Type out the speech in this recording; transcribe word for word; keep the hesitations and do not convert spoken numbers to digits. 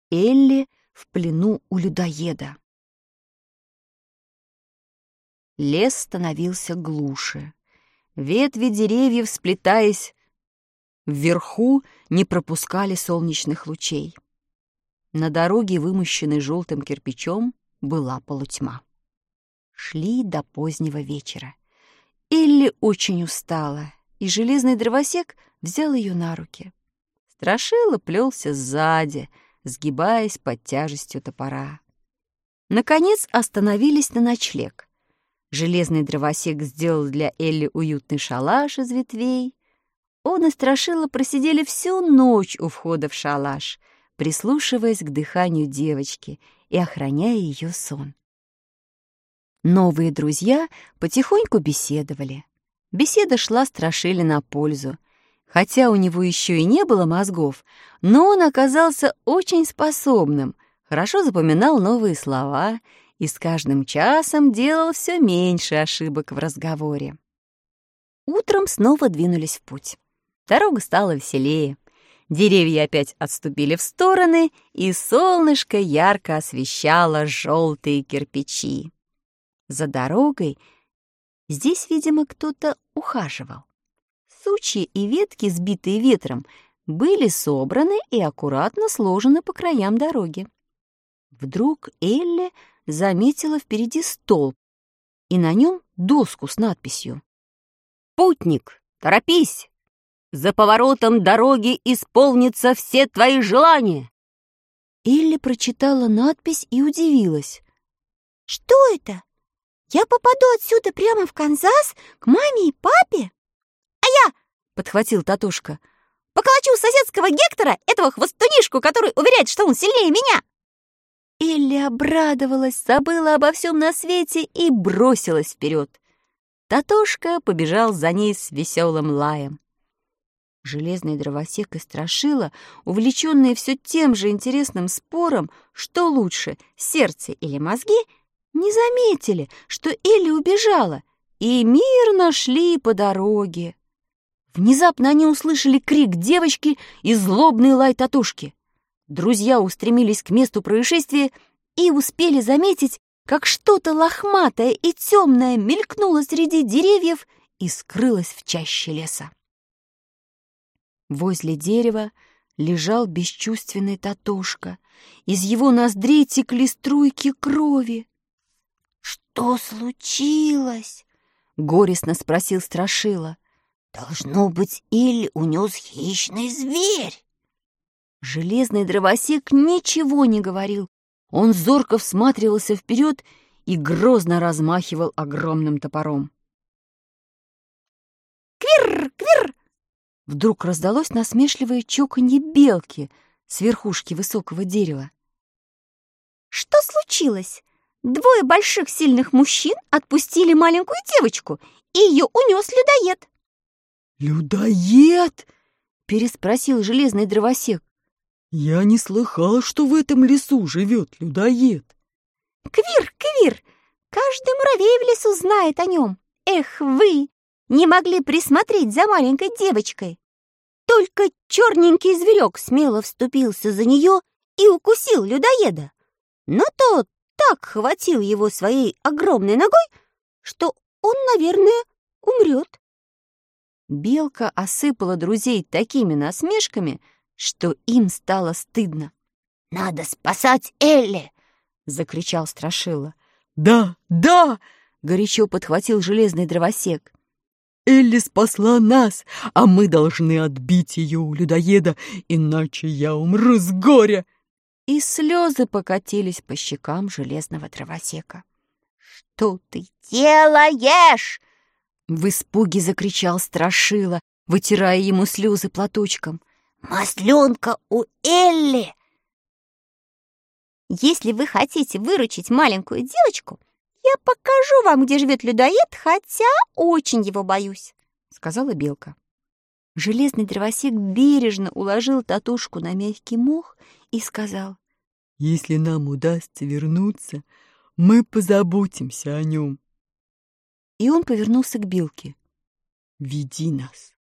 Элли в плену у людоеда. Лес становился глуше. Ветви деревьев, сплетаясь вверху, не пропускали солнечных лучей. На дороге, вымощенной желтым кирпичом, была полутьма. Шли до позднего вечера. Элли очень устала, и железный дровосек взял ее на руки. Страшила плелся сзади, сгибаясь под тяжестью топора. Наконец остановились на ночлег. Железный дровосек сделал для Элли уютный шалаш из ветвей. Он и Страшила просидели всю ночь у входа в шалаш, прислушиваясь к дыханию девочки и охраняя ее сон. Новые друзья потихоньку беседовали. Беседа шла Страшиле на пользу. Хотя у него еще и не было мозгов, но он оказался очень способным, хорошо запоминал новые слова и с каждым часом делал все меньше ошибок в разговоре. Утром снова двинулись в путь. Дорога стала веселее. Деревья опять отступили в стороны, и солнышко ярко освещало желтые кирпичи. За дорогой здесь, видимо, кто-то ухаживал. Сучья и ветки, сбитые ветром, были собраны и аккуратно сложены по краям дороги. Вдруг Элли заметила впереди столб, и на нем доску с надписью: «Путник, торопись! За поворотом дороги исполнятся все твои желания!» Элли прочитала надпись и удивилась. «Что это? Я попаду отсюда прямо в Канзас к маме и папе?» «А я, — подхватил Татушка, — поколочу соседского Гектора, этого хвостунишку, который уверяет, что он сильнее меня!» Элли обрадовалась, забыла обо всем на свете и бросилась вперед. Татушка побежал за ней с веселым лаем. Железный дровосек и Страшила, увлеченные все тем же интересным спором, что лучше, сердце или мозги, не заметили, что Элли убежала, и мирно шли по дороге. Внезапно они услышали крик девочки и злобный лай Татушки. Друзья устремились к месту происшествия и успели заметить, как что-то лохматое и темное мелькнуло среди деревьев и скрылось в чаще леса. Возле дерева лежал бесчувственный Татушка. Из его ноздрей текли струйки крови. «Что случилось?» — горестно спросил Страшила. «Должно быть, Элли унес хищный зверь». Железный дровосек ничего не говорил. Он зорко всматривался вперед и грозно размахивал огромным топором. «Квир! Квир!» Вдруг раздалось насмешливое чоканье белки с верхушки высокого дерева. «Что случилось? Двое больших сильных мужчин отпустили маленькую девочку, и ее унес людоед». «Людоед?» — переспросил железный дровосек. «Я не слыхал, что в этом лесу живет людоед». «Квир, Квир! Каждый муравей в лесу знает о нем. Эх вы! Не могли присмотреть за маленькой девочкой. Только черненький зверек смело вступился за нее и укусил людоеда. Но тот так хватил его своей огромной ногой, что он, наверное, умрет». Белка осыпала друзей такими насмешками, что им стало стыдно. «Надо спасать Элли!» — закричал Страшила. «Да, да!» — горячо подхватил железный дровосек. «Элли спасла нас, а мы должны отбить ее у людоеда, иначе я умру с горя!» И слезы покатились по щекам железного дровосека. «Что ты делаешь?» — в испуге закричал Страшила, вытирая ему слезы платочком. «Масленка у Элли!» «Если вы хотите выручить маленькую девочку, я покажу вам, где живет людоед, хотя очень его боюсь», — сказала белка. Железный дровосек бережно уложил Татушку на мягкий мох и сказал: «Если нам удастся вернуться, мы позаботимся о нем». И он повернулся к белке. «Веди нас».